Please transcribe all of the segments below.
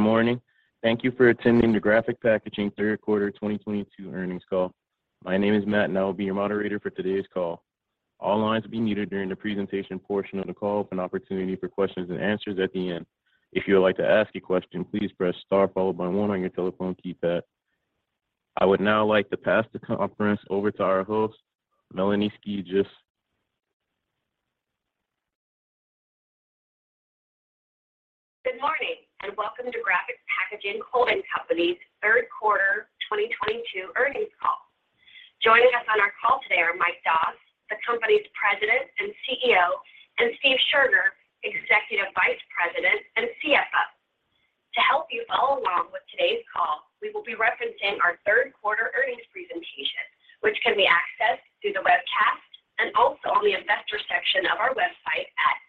morning. Thank you for attending the Graphic Packaging third quarter 2022 earnings call. My name is Matt, and I will be your moderator for today's call. All lines will be muted during the presentation portion of the call with an opportunity for questions and answers at the end. If you would like to ask a question, please press star followed by 1 on your telephone keypad. I would now like to pass the conference over to our host, Melanie Skijus. Good morning, and welcome to Graphic Packaging Holding Company's third quarter 2022 earnings call. Joining us on our call today are Mike Doss, the company's President and CEO, and Steve Scherger, Executive Vice President and CFO. To help you follow along with today's call, we will be referencing our third quarter earnings presentation, which can be accessed through the webcast and also on the investor section of our website at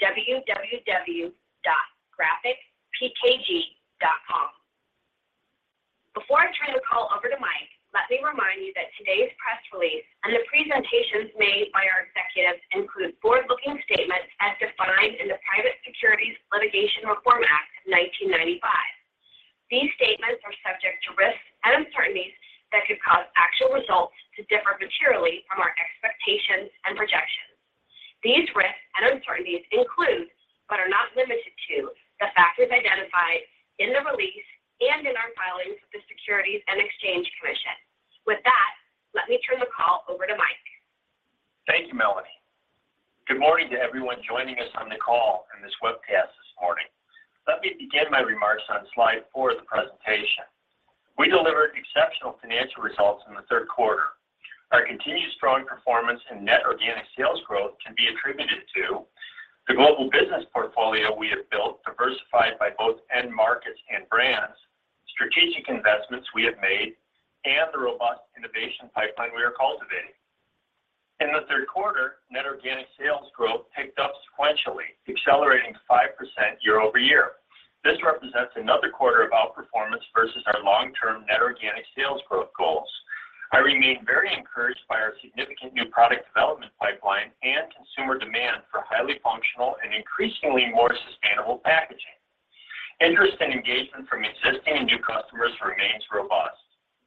www.graphicpkg.com. Before I turn the call over to Mike, let me remind you that today's press release and the presentations made by our executives include forward-looking statements as defined in the Private Securities Litigation Reform Act of 1995. These statements are subject to risks and uncertainties that could cause actual results to differ materially from our expectations and projections. These risks and uncertainties include, but are not limited to, the factors identified in the release and in our filings with the Securities and Exchange Commission. With that, let me turn the call over to Mike. Thank you, Melanie. Good morning to everyone joining us on the call and this webcast this morning. Let me begin my remarks on slide 4 of the presentation. We delivered exceptional financial results in the third quarter. Our continued strong performance and net organic sales growth can be attributed to the global business portfolio we have built, diversified by both end markets and brands, strategic investments we have made, and the robust innovation pipeline we are cultivating. In the third quarter, net organic sales growth picked up sequentially, accelerating to 5% year over year. This represents another quarter of outperformance versus our long-term net organic sales growth goals. I remain very encouraged by our significant new product development pipeline and consumer demand for highly functional and increasingly more sustainable packaging. Interest and engagement from existing and new customers remains robust.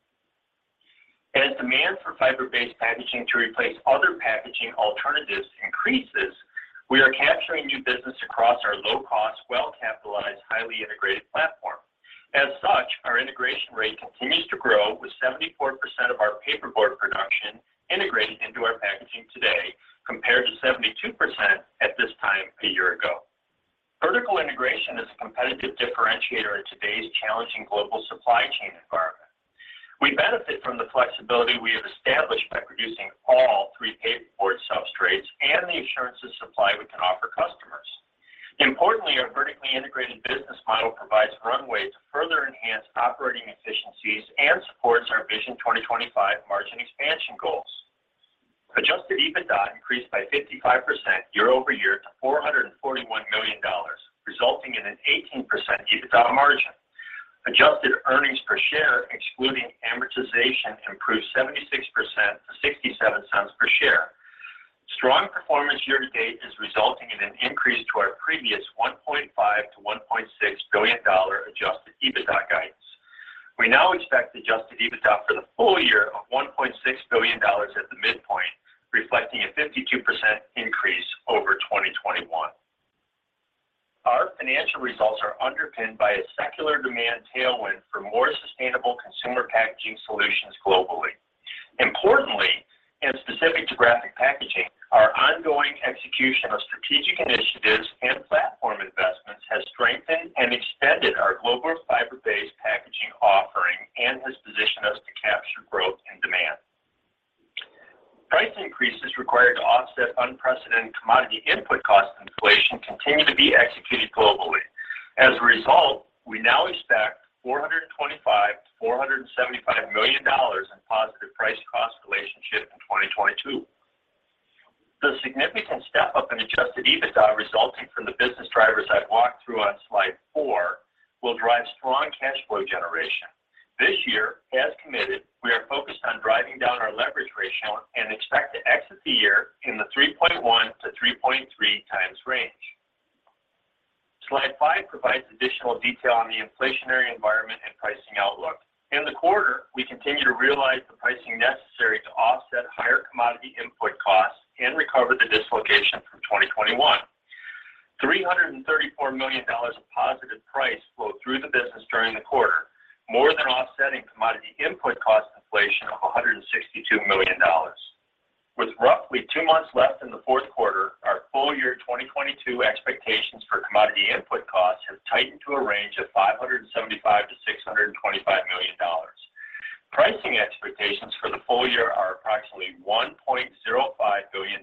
As demand for fiber-based packaging to replace other packaging alternatives increases, we are capturing new business across our low-cost, well-capitalized, highly integrated platform. As such, our integration rate continues to grow, with 74% of our paperboard production integrated into our packaging today, compared to 72% at this time a year ago. Vertical integration is a competitive differentiator in today's challenging global supply chain environment. We benefit from the flexibility we have established by producing all 3 paperboard substrates and the assurance of supply we can offer customers. Importantly, our vertically integrated business model provides runway to further enhance operating efficiencies and supports our Vision 2025 margin expansion goals. Adjusted EBITDA increased by 55% year over year to $441 million, resulting in an 18% EBITDA margin. Adjusted earnings per share, excluding amortization, improved 76% to 67 cents per share. Strong performance year to date is resulting in an increase to our previous $1.5 to $1.6 billion adjusted EBITDA guidance. We now expect adjusted EBITDA for the full year of $1.6 billion at the midpoint, reflecting a 52% increase over 2021. Our financial results are underpinned by a secular demand tailwind for more sustainable consumer packaging solutions globally. Importantly, and specific to Graphic Packaging, our ongoing execution of strategic initiatives and platform investments has strengthened and extended our global fiber-based packaging offering and has positioned us to capture growth and demand. Price increases required to offset unprecedented commodity input cost inflation continue to be executed globally. As a result, we now expect $425 to $475 million in positive price-cost relationship in 2022. The significant step-up in adjusted EBITDA resulting from the business drivers I've walked through on slide 4 will drive strong cash flow generation. This year, as committed, we are focused on driving down our leverage ratio and expect to exit the year in the 3.1 to 3.3 times range. Slide 5 provides additional detail on the inflationary environment and pricing outlook. In the quarter, we continue to realize the pricing necessary to offset higher commodity input costs and recover the dislocation from 2021. $334 million of positive price flowed through the business during the quarter, more than offsetting commodity input cost inflation of $162 million. With roughly 2 months left in the fourth quarter, our full year 2022 expectations for commodity input costs have tightened to a range of $575 to $625 million. Pricing expectations for the full year are approximately $1.05 billion,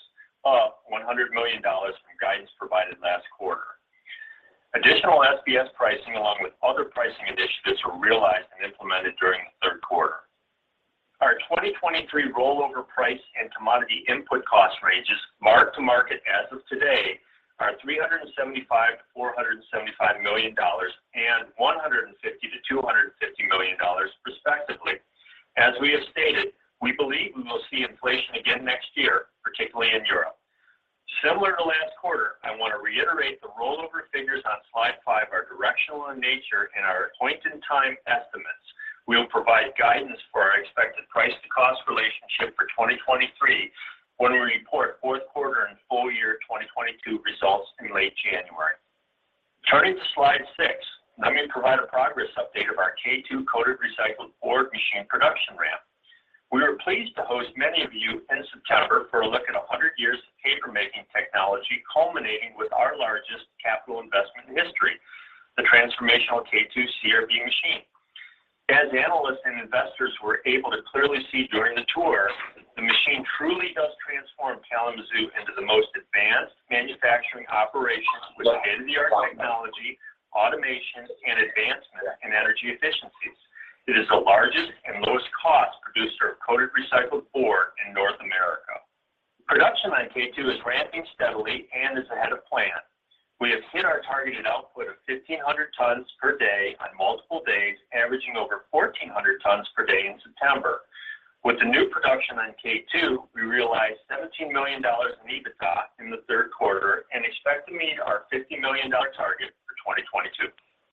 up $100 million from guidance provided last quarter. Additional SBS pricing along with other pricing initiatives were realized and implemented during the third quarter. Our 2023 rollover price and commodity input cost ranges marked to market as of today are $375 to $475 million and $150 to $250 million respectively. As we have stated, we believe we will see inflation again next year, particularly in Europe. Similar to last quarter, I want to reiterate the rollover figures on slide 5 are directional in nature and are point-in-time estimates. We will provide guidance for our expected price-to-cost relationship for 2023 when we report fourth quarter and full year 2022 results in late January. Turning to slide 6, let me provide a progress update of our K2 coated recycled board machine production ramp. We were pleased to host many of you in September for a look at 100 years of paper-making technology culminating with our largest capital investment in history, the transformational K2 CRB machine. As analysts and investors were able to clearly see during the tour, the machine truly does transform Kalamazoo into the most advanced manufacturing operations with state-of-the-art technology, automation, and advancement in energy efficiencies. It is the largest and lowest cost producer of coated recycled board in North America. Production on K2 is ramping steadily and is ahead of plan. We have hit our targeted output of 1,500 tons per day on multiple days, averaging over 1,400 tons per day in September. With the new production on K2, we realized $17 million in EBITDA in the third quarter and expect to meet our $50 million target for 2022.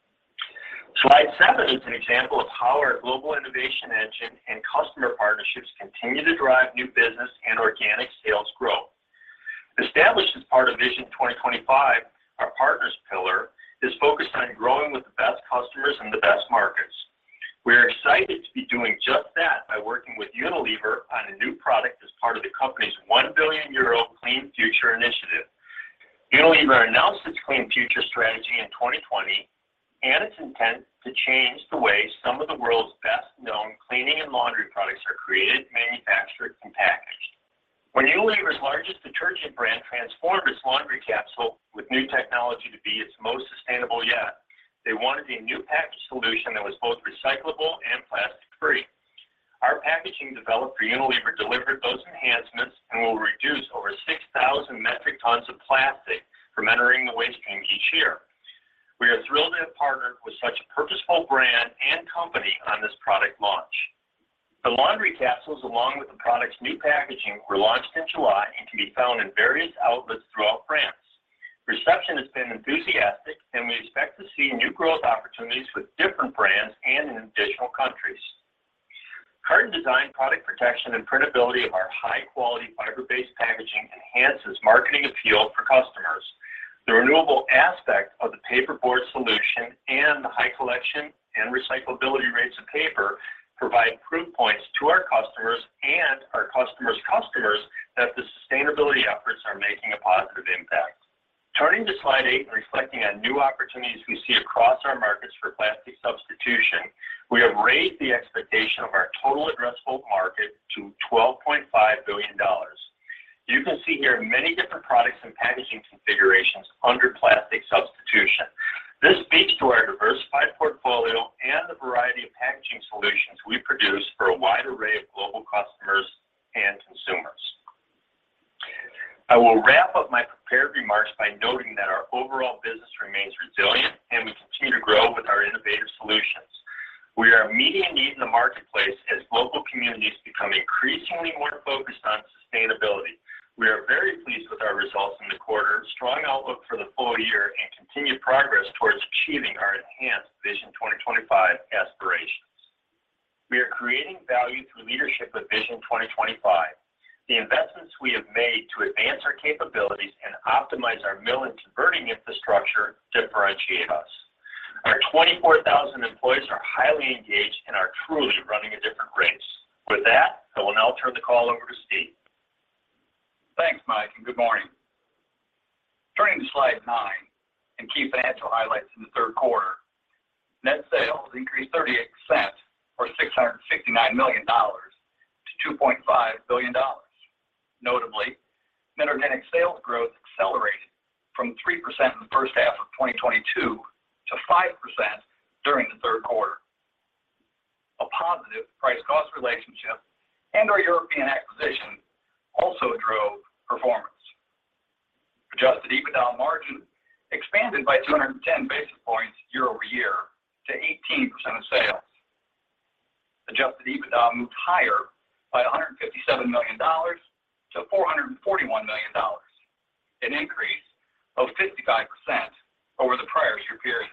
Slide 7 is an example of how our global innovation engine and customer partnerships continue to drive new business and organic sales growth. Established as part of Vision 2025, our partners pillar is focused on growing with the best customers in the best markets. We are excited to be doing just that by working with Unilever on a new product as part of the company's €1 billion Clean Future initiative. Unilever announced its Clean Future strategy in 2020 and its intent to change the way some of the world's best-known cleaning and laundry products are created, manufactured, and packaged. When Unilever's largest detergent brand transformed its laundry capsule with new technology to be its most sustainable yet, they wanted a new package solution that was both recyclable and plastic-free. Our packaging developed for Unilever delivered those enhancements and will reduce over 6,000 metric tons of plastic from entering the waste stream each year. We are thrilled to have partnered with such a purposeful brand and company on this product launch. The laundry capsules, along with the product's new packaging, were launched in July and can be found in various outlets throughout France. Reception has been enthusiastic, and we expect to see new growth opportunities with different brands and in additional countries. Carton design, product protection, and printability of our high-quality fiber-based packaging enhances marketing appeal for customers. The renewable aspect of the paperboard solution and the high collection and recyclability rates of paper provide proof points to our customers and our customers' customers that the sustainability efforts are making a positive impact. Turning to slide 8 and reflecting on new opportunities we see across our markets for plastic substitution, we have raised the expectation of our total addressable market to $12.5 billion. You can see here many different products and packaging configurations under plastic substitution. This speaks to our diversified portfolio and the variety of packaging solutions we produce for a wide array of global customers and consumers. I will wrap up my prepared remarks by noting that our overall business remains resilient and we continue to grow with our innovative solutions. We are meeting a need in the marketplace as global communities become increasingly more focused on sustainability. We are very pleased with our results in the quarter, strong outlook for the full year, and continued progress towards achieving our enhanced Vision 2025 aspirations. We are creating value through leadership with Vision 2025. The investments we have made to advance our capabilities and optimize our mill and converting infrastructure differentiate us. Our 24,000 employees are highly engaged and are truly running a different race. With that, I will now turn the call over to Steve. Thanks, Mike, and good morning. Turning to slide 9 and key financial highlights in the third quarter. Net sales increased 38%, or $669 million, to $2.5 billion. Notably, net organic sales growth accelerated from 3% in the first half of 2022 to 5% during the third quarter. A positive price-cost relationship and our European acquisition also drove performance. Adjusted EBITDA margin expanded by 210 basis points year over year to 18% of sales. Adjusted EBITDA moved higher by $157 million to $441 million, an increase of 55% over the prior year period.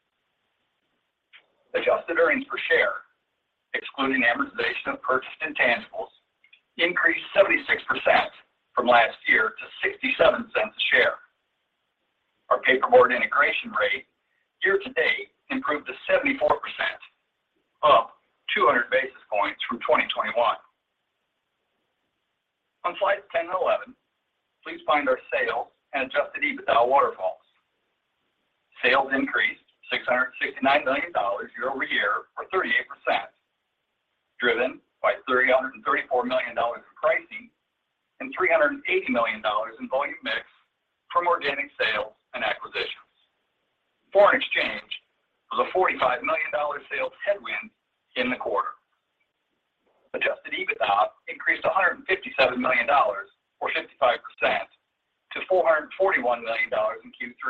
Adjusted earnings per share, excluding amortization of purchased intangibles, increased 76% from last year to 67 cents a share. Our paperboard integration rate year to date improved to 74%, up 200 basis points from 2021. On slides 10 and 11, please find our sales and adjusted EBITDA waterfalls. Sales increased $669 million year over year, or 38%, driven by $334 million in pricing and $380 million in volume mix from organic sales and acquisitions. Foreign exchange was a $45 million sales headwind in the quarter. Adjusted EBITDA increased $157 million, or 55%, to $441 million in Q3.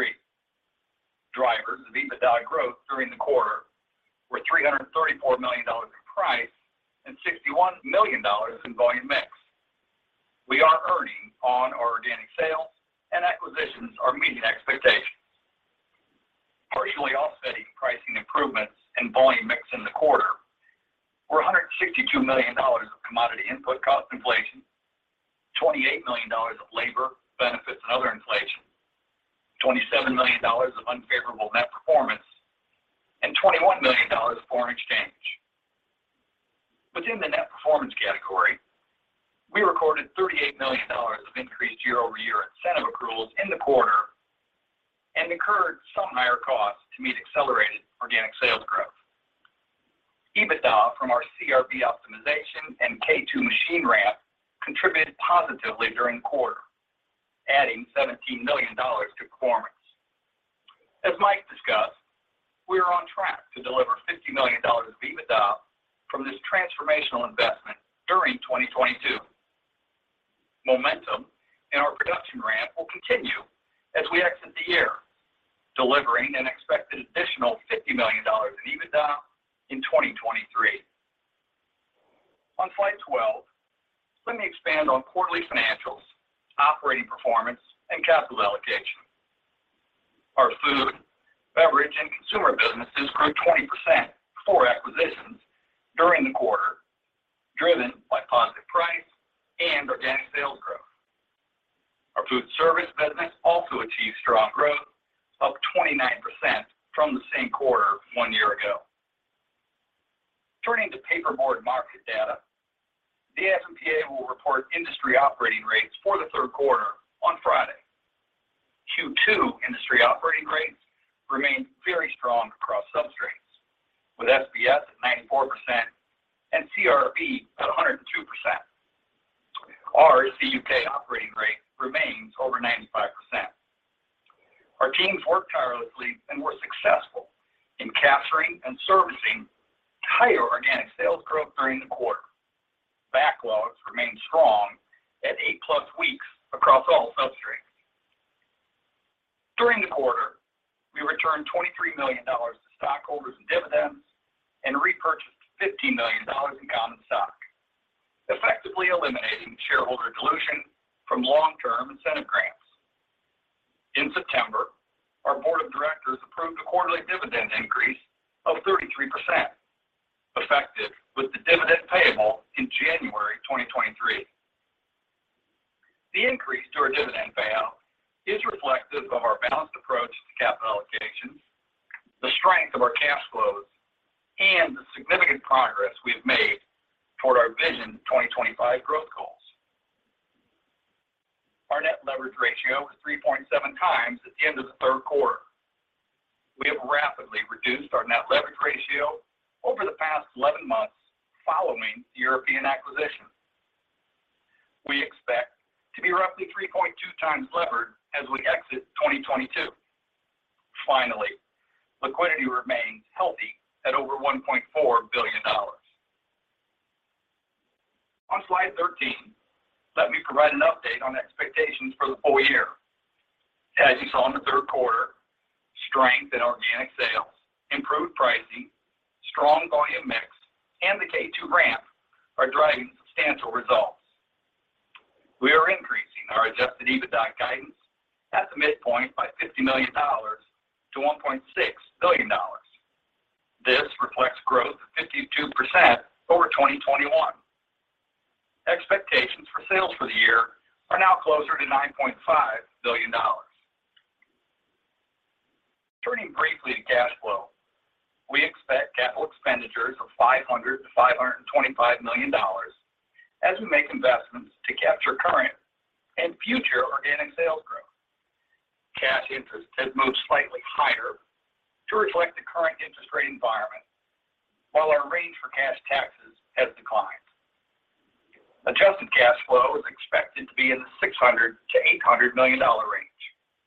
Drivers of EBITDA growth during the quarter were $334 million in price and $61 million in volume mix. We are earning on our organic sales, and acquisitions are meeting expectations. Partially offsetting pricing improvements and volume mix in the quarter were $162 million of commodity input cost inflation, $28 million of labor, benefits, and other inflation, $27 million of unfavorable net performance, and $21 million of foreign exchange. Within the net performance category, we recorded $38 million of increased year-over-year incentive accruals in the quarter and incurred some higher costs to meet accelerated organic sales growth. EBITDA from our CRB optimization and K2 machine ramp contributed positively during the quarter, adding $17 million to performance. As Mike discussed, we are on track to deliver $50 million of EBITDA from this transformational investment during 2022. Momentum in our production ramp will continue as we exit the year, delivering an expected additional $50 million in EBITDA in 2023. On slide 12, let me expand on quarterly financials, operating performance, and capital allocation. Our food, beverage, and consumer businesses grew 20% before acquisitions during the quarter, driven by positive price and organic sales growth. Our food service business also achieved strong growth, up 29% from the same quarter 1 year ago. Turning to paperboard market data, the AF&PA will report industry operating rates for the third quarter on Friday. Q2 industry operating rates remained very strong across substrates, with SBS at 94% and CRB at 102%. Our CUK operating rate remains over 95%. Our teams worked tirelessly and were successful in capturing and servicing higher organic sales growth during the quarter. Backlogs remain strong at 8+ weeks across all substrates. During the quarter, we returned $23 million to stockholders in dividends and repurchased $15 million in common stock, effectively eliminating shareholder dilution from long-term incentive grants. In September, our board of directors approved a quarterly dividend increase of 33%, effective with the dividend payable in January 2023. The increase to our dividend payout is reflective of our balanced approach to capital allocation, the strength of our cash flows, and the significant progress we have made toward our Vision 2025 growth goals. Our net leverage ratio was 3.7 times at the end of the third quarter. We have rapidly reduced our net leverage ratio over the past 11 months following the European acquisition. We expect to be roughly 3.2 times levered as we exit 2022. Finally, liquidity remains healthy at over $1.4 billion. On slide 13, let me provide an update on expectations for the full year. As you saw in the third quarter, strength in organic sales, improved pricing, strong volume mix, and the K2 ramp are driving substantial results. We are increasing our adjusted EBITDA guidance at the midpoint by $50 million to $1.6 billion. This reflects growth of 52% over 2021. Expectations for sales for the year are now closer to $9.5 billion. Turning briefly to cash flow, we expect capital expenditures of $500 to $525 million as we make investments to capture current and future organic sales growth. Cash interest has moved slightly higher to reflect the current interest rate environment, while our range for cash taxes has declined. Adjusted cash flow is expected to be in the $600 to $800 million range.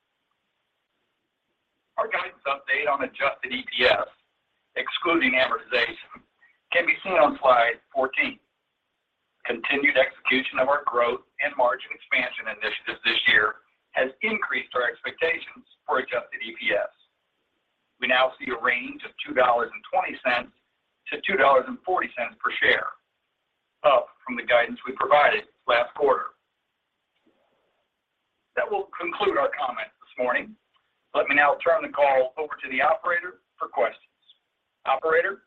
Our guidance update on adjusted EPS, excluding amortization, can be seen on slide 14. Continued execution of our growth and margin expansion initiatives this year has increased our expectations for adjusted EPS. We now see a range of $2.20 to $2.40 per share, up from the guidance we provided last quarter. That will conclude our comments this morning. Let me now turn the call over to the operator for questions. Operator?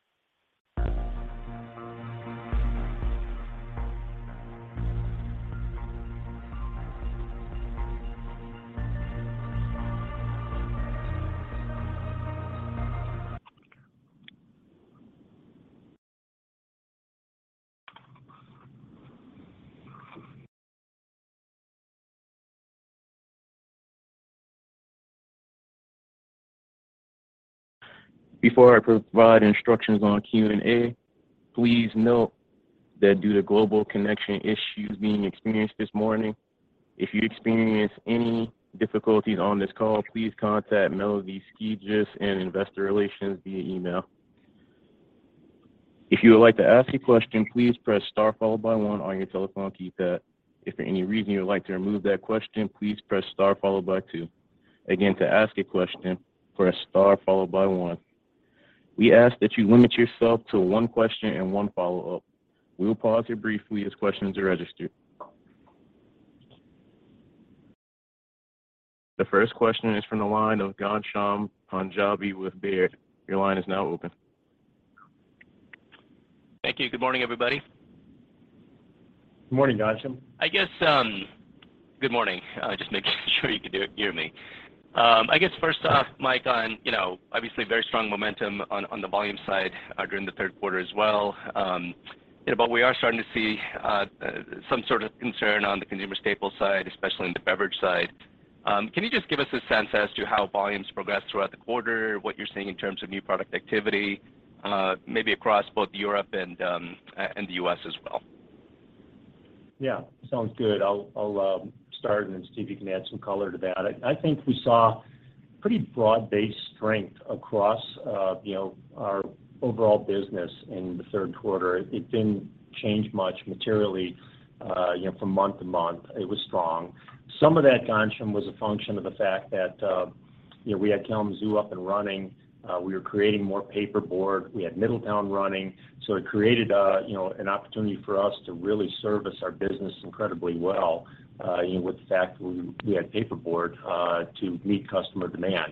Before I provide instructions on Q&A, please note that due to global connection issues being experienced this morning, if you experience any difficulties on this call, please contact Melody Skijus in Investor Relations via email. If you would like to ask a question, please press star followed by 1 on your telephone keypad. If for any reason you would like to remove that question, please press star followed by 2. Again, to ask a question, press star followed by 1. We ask that you limit yourself to one question and one follow-up. We will pause here briefly as questions are registered. The first question is from the line of Ghansham Panjabi with Baird. Your line is now open. Thank you. Good morning, everybody. Good morning, Ghansham. I guess, good morning. Just making sure you can hear me. I guess first off, Mike, on, obviously very strong momentum on the volume side during the third quarter as well. But we are starting to see some sort of concern on the consumer staples side, especially in the beverage side. Can you just give us a sense as to how volumes progress throughout the quarter, what you're seeing in terms of new product activity, maybe across both Europe and the U.S. as well? Yeah, sounds good. I'll start, and then Steve, you can add some color to that. I think we saw pretty broad-based strength across, our overall business in the third quarter. It didn't change much materially, from month to month. It was strong. Some of that, Ghansham, was a function of the fact that, we had Kalamazoo up and running. We were creating more paperboard. We had Middletown running. So it created, an opportunity for us to really service our business incredibly well. with the fact that we had paperboard to meet customer demand.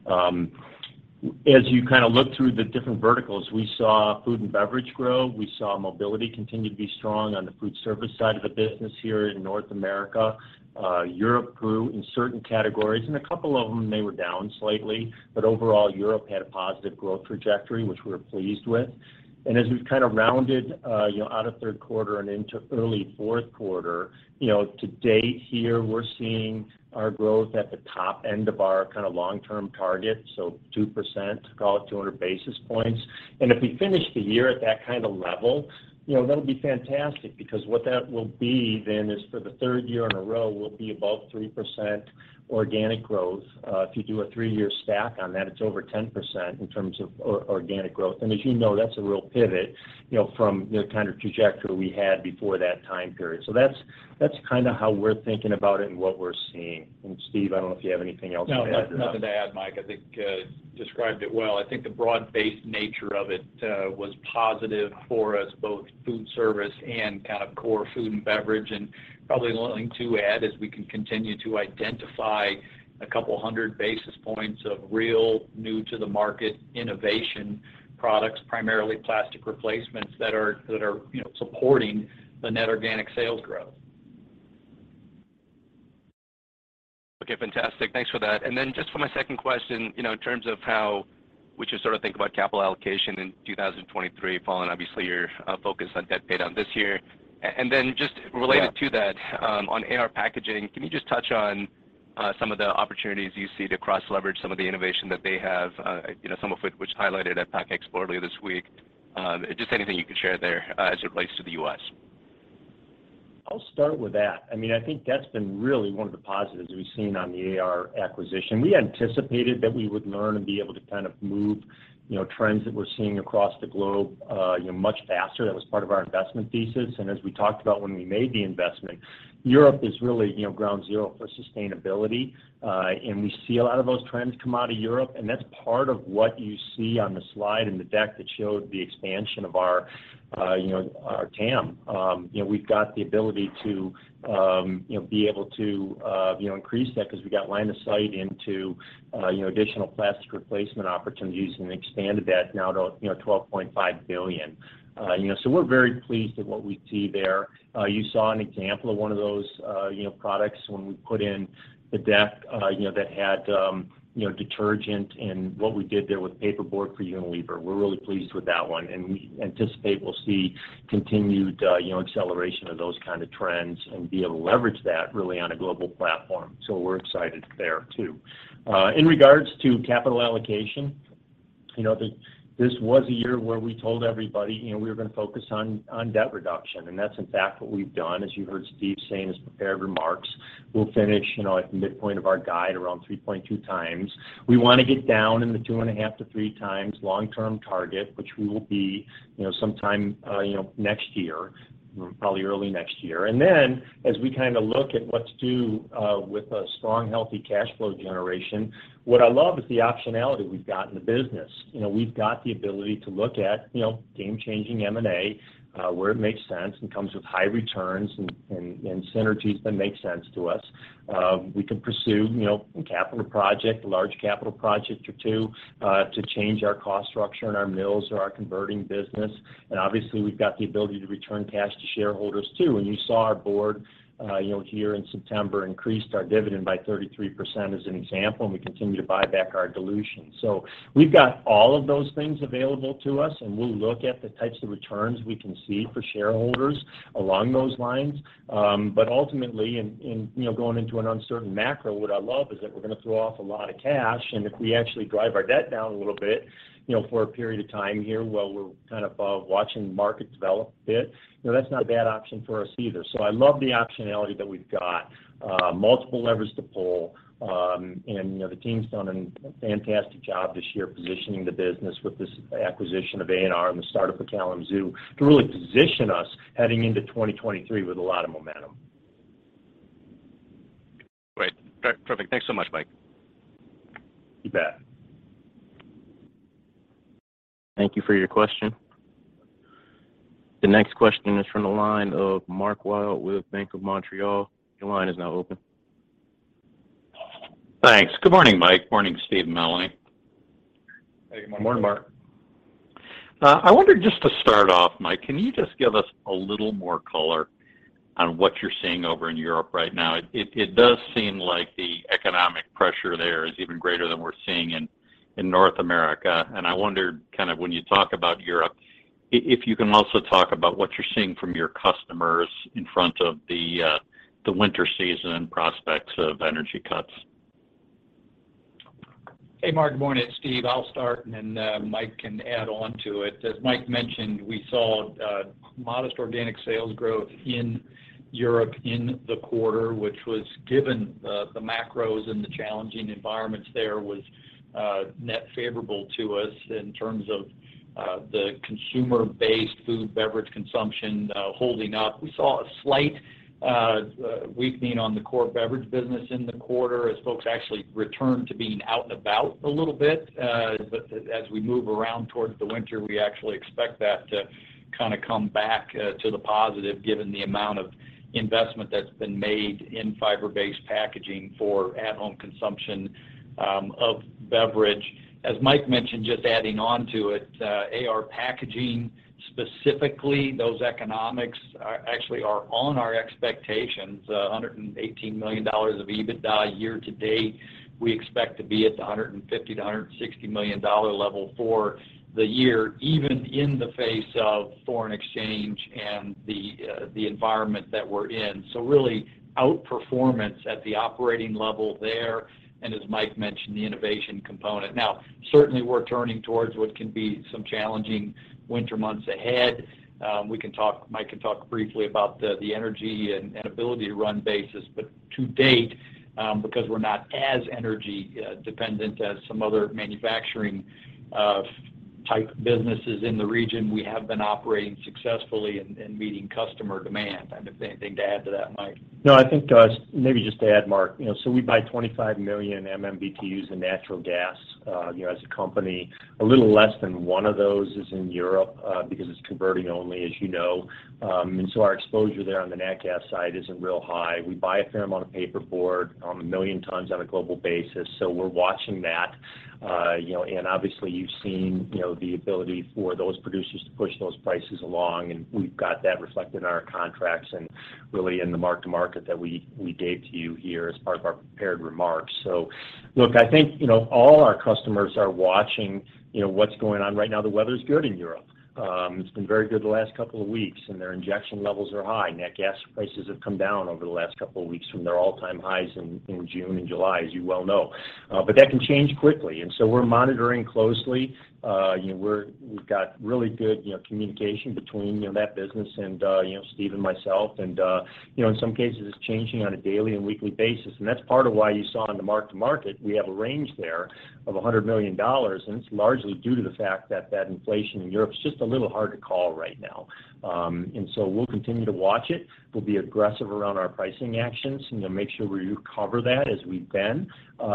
As you kind of look through the different verticals, we saw food and beverage grow. We saw mobility continue to be strong on the food service side of the business here in North America. Europe grew in certain categories, and a couple of them, they were down slightly, but overall, Europe had a positive growth trajectory, which we were pleased with. And as we've kind of rounded, out of third quarter and into early fourth quarter, to date here, we're seeing our growth at the top end of our kind of long-term target, so 2%, call it 200 basis points. And if we finish the year at that kind of level, that'll be fantastic, because what that will be then is for the third year in a row, we'll be above 3% organic growth. If you do a 3-year stack on that, it's over 10% in terms of organic growth. And as you know, that's a real pivot, from the kind of trajectory we had before that time period. So that's kind of how we're thinking about it and what we're seeing. And Steve, I don't know if you have anything else to add. No, nothing to add, Mike. I think described it well. I think the broad-based nature of it was positive for us, both food service and kind of core food and beverage. And probably the only thing to add is we can continue to identify a couple hundred basis points of real new to the market innovation products, primarily plastic replacements that are supporting the net organic sales growth. Okay, fantastic. Thanks for that. And then just for my second question, in terms of how we should sort of think about capital allocation in 2023, following obviously your focus on debt pay down this year. And then just related to that, on AR Packaging, can you just touch on some of the opportunities you see to cross-leverage some of the innovation that they have, some of which highlighted at Pack Expo earlier this week? Just anything you could share there as it relates to the U.S. I'll start with that. I mean, I think that's been really one of the positives we've seen on the AR acquisition. We anticipated that we would learn and be able to kind of move, trends that we're seeing across the globe, much faster. That was part of our investment thesis. And as we talked about when we made the investment, Europe is really, ground zero for sustainability. And we see a lot of those trends come out of Europe. And that's part of what you see on the slide in the deck that showed the expansion of our TAM. We've got the ability to, be able to, increase that because we got line of sight into, additional plastic replacement opportunities and expanded that now to, $12.5 billion. So we're very pleased at what we see there. You saw an example of one of those, products when we put in the deck, that had, detergent and what we did there with paperboard for Unilever. We're really pleased with that one, and we anticipate we'll see continued, acceleration of those kind of trends and be able to leverage that really on a global platform. So we're excited there too. In regards to capital allocation, this was a year where we told everybody, we were going to focus on debt reduction, and that's in fact what we've done. As you heard Steve say in his prepared remarks, we'll finish, at the midpoint of our guide around 3.2 times. We want to get down in the 2.5 to 3 times long-term target, which we will be, sometime, next year. Probably early next year. And then as we kind of look at what to do with a strong, healthy cash flow generation, what I love is the optionality we've got in the business. We've got the ability to look at, game-changing M&A where it makes sense and comes with high returns and synergies that make sense to us. We can pursue, a large capital project or two to change our cost structure in our mills or our converting business. And obviously, we've got the ability to return cash to shareholders too. And you saw our board, here in September increased our dividend by 33% as an example, and we continue to buy back our dilution. So we've got all of those things available to us, and we'll look at the types of returns we can see for shareholders along those lines. But ultimately, in going into an uncertain macro, what I love is that we're going to throw off a lot of cash, and if we actually drive our debt down a little bit, for a period of time here while we're kind of watching the market develop a bit, that's not a bad option for us either. So I love the optionality that we've got, multiple levers to pull, and the team's done a fantastic job this year positioning the business with this acquisition of A&R and the startup of Kalamazoo to really position us heading into 2023 with a lot of momentum. Great. Perfect. Thanks so much, Mike. You bet. Thank you for your question. The next question is from the line of Mark Wilde with Bank of Montreal. Your Your line is now open. Thanks. Good morning, Mike. Morning, Steve and Melanie. Hey, good Good morning, Mark. I wondered, just to start off, Mike, can you just give us a little more color on what you're seeing over in Europe right now? It does seem like the economic pressure there is even greater than we're seeing in North America. And I wondered, kind of when you talk about Europe, if you can also talk about what you're seeing from your customers in front of the winter season and prospects of energy cuts. Hey, Mark, good morning. It's Steve. I'll start, and then Mike can add on to it. As Mike mentioned, we saw modest organic sales growth in Europe in the quarter, which was, given the macros and the challenging environments there, was net favorable to us in terms of the consumer-based food beverage consumption holding up. We saw a slight weakening on the core beverage business in the quarter as folks actually returned to being out and about a little bit. But as we move around towards the winter, we actually expect that to kind of come back to the positive, given the amount of investment that's been made in fiber-based packaging for at-home consumption of beverage. As Mike mentioned, just adding on to it, AR Packaging specifically, those economics actually are on our expectations. $118 million of EBITDA year to date. We expect to be at the $150 to $160 million level for the year, even in the face of foreign exchange and the environment that we're in. So really outperformance at the operating level there. And as Mike mentioned, the innovation component. Now, certainly we're turning towards what can be some challenging winter months ahead. Mike can talk briefly about the energy and ability to run basis, but to date, because we're not as energy dependent as some other manufacturing type businesses in the region, we have been operating successfully and meeting customer demand. I don't know if anything to add to that, Mike. No, I think maybe just to add, Mark, so we buy 25 million MMBTUs in natural gas, as a company. A little less than one of those is in Europe because it's converting only, as you know. And so our exposure there on the nat gas side isn't real high. We buy a fair amount of paperboard, 1 million tons on a global basis. So we're watching that. And obviously you've seen, the ability for those producers to push those prices along, and we've got that reflected in our contracts and really in the mark-to-market that we gave to you here as part of our prepared remarks. So, look, I think, all our customers are watching, what's going on right now. The weather's good in Europe. It's been very good the last couple of weeks, and their injection levels are high. Nat gas prices have come down over the last couple of weeks from their all-time highs in June and July, as you well know. But that can change quickly, and so we're monitoring closely. We've got really good, communication between, that business and, Steve and myself. And, in some cases it's changing on a daily and weekly basis. And that's part of why you saw in the mark-to-market, we have a range there of $100 million. And it's largely due to the fact that inflation in Europe is just a little hard to call right now. And so we'll continue to watch it. We'll be aggressive around our pricing actions, make sure we recover that as we've been.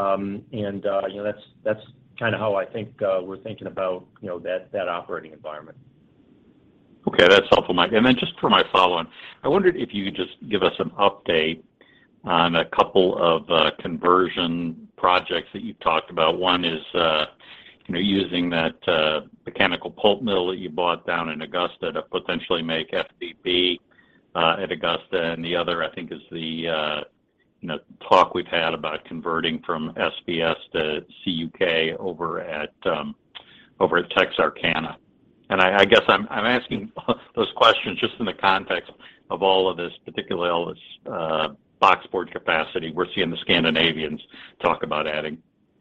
That's kind of how I think we're thinking about that operating environment. Okay, that's helpful, Mike. And then just for my follow-on, I wondered if you could just give us an update on a couple of conversion projects that you've talked about. One is using that mechanical pulp mill that you bought down in Augusta to potentially make FBB at Augusta, and the other I think is the talk we've had about converting from SBS to CUK over at Texarkana. And I guess I'm asking those questions just in the context of all of this, particularly all this boxboard capacity we're seeing the Scandinavians talk about adding.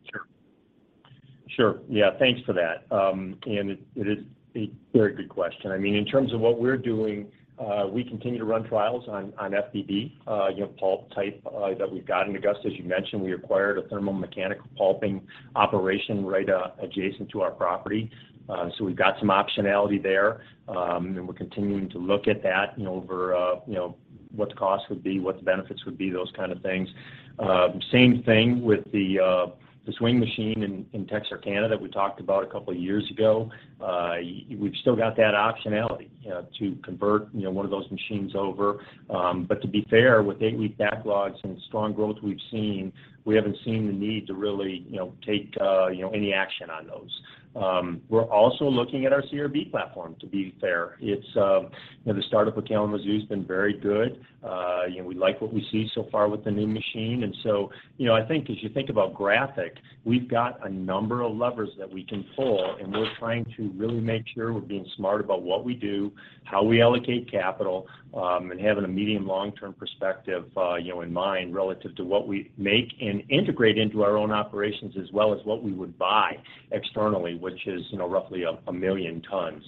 Sure. Yeah, thanks for that. And it is a very good question. I mean, in terms of what we're doing, we continue to run trials on FBB, pulp type that we've got in Augusta. As you mentioned, we acquired a thermomechanical pulping operation right adjacent to our property. So we've got some optionality there, and we're continuing to look at that, over what the cost would be, what the benefits would be, those kind of things. Same thing with the swing machine in Texarkana that we talked about a couple of years ago. We've still got that optionality. to convert one of those machines over. But to be fair, with 8-week backlogs and strong growth we've seen, we haven't seen the need to really take any action on those. We're also looking at our CRB platform, to be fair. It's the startup of Kalamazoo has been very good. We like what we see so far with the new machine. And so, I think as you think about Graphic, we've got a number of levers that we can pull, and we're trying to really make sure we're being smart about what we do, how we allocate capital, and having a medium long-term perspective, in mind relative to what we make and integrate into our own operations as well as what we would buy externally, which is roughly a million tons.